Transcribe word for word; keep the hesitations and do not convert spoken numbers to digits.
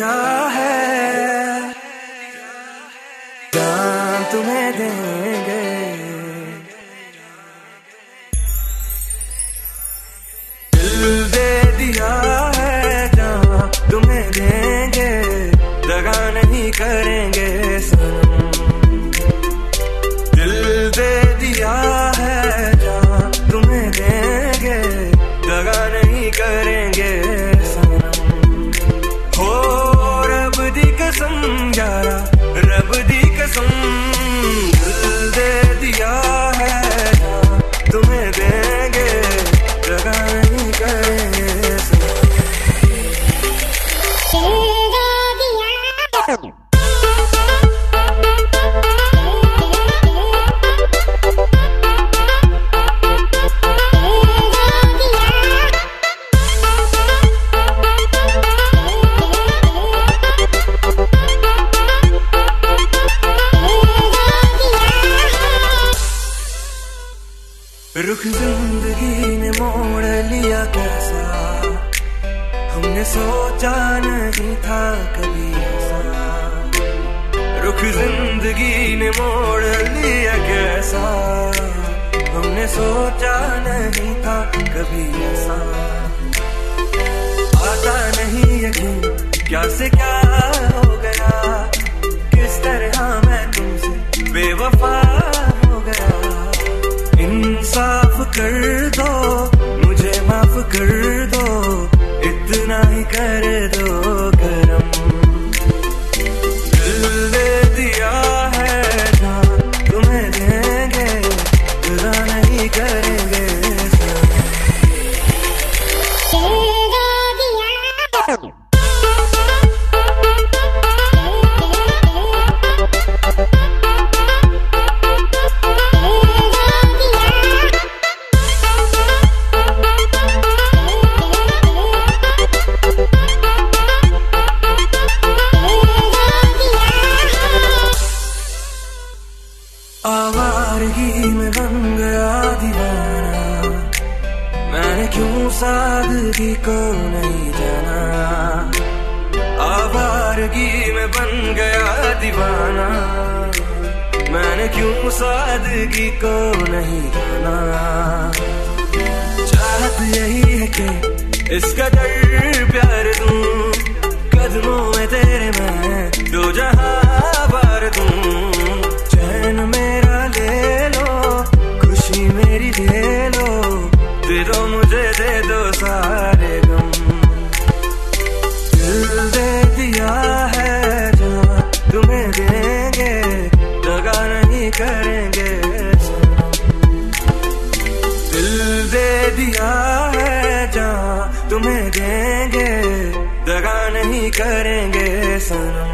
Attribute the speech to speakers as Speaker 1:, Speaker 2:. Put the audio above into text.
Speaker 1: दिया है जान तुम्हें देंगे, दिल दे दिया है जान तुम्हें देंगे, दगा नहीं करेंगे सनम। दिल दे दिया है जान तुम्हें देंगे, दगा नहीं करेंगे सनम। हो रब दी कसम यारा, रब दी कसम, दिल दे दिया है जान तुम्हें देंगे, दगा नहीं करेंगे सनम। रुख जिंदगी ने मोड़ लिया कैसा, हमने सोचा नहीं था कभी ऐसा। रुख जिंदगी ने मोड़ लिया कैसा, हमने सोचा नहीं था कभी ऐसा। आता नहीं यकीन क्या से क्या हो गया, किस तरह मैं तुमसे बेवफा हो गया। इंसाफ कर दो मुझे, माफ कर दो, इतना ही कर दो करम। दिल दे दिया है जान तुम्हें देंगे, बुरा नहीं करेंगे आवारगी में बन गया दीवाना, मैंने क्यों सादगी को नहीं जाना। आवारगी में बन गया दीवाना, मैंने क्यों सादगी को नहीं जाना। चाहत यही है कि इसका डर प्यार दूं, कदमों में तेरे मैं दो जहां बार दूं। चैन मेरा ले लो, खुशी मेरी ले लो, दे दो मुझे दे दो सारे गम। दिल दे दिया है जान तुम्हें देंगे, दगा नहीं करेंगे सनम। दिल दे दिया है जान तुम्हें देंगे, दगा नहीं करेंगे सनम।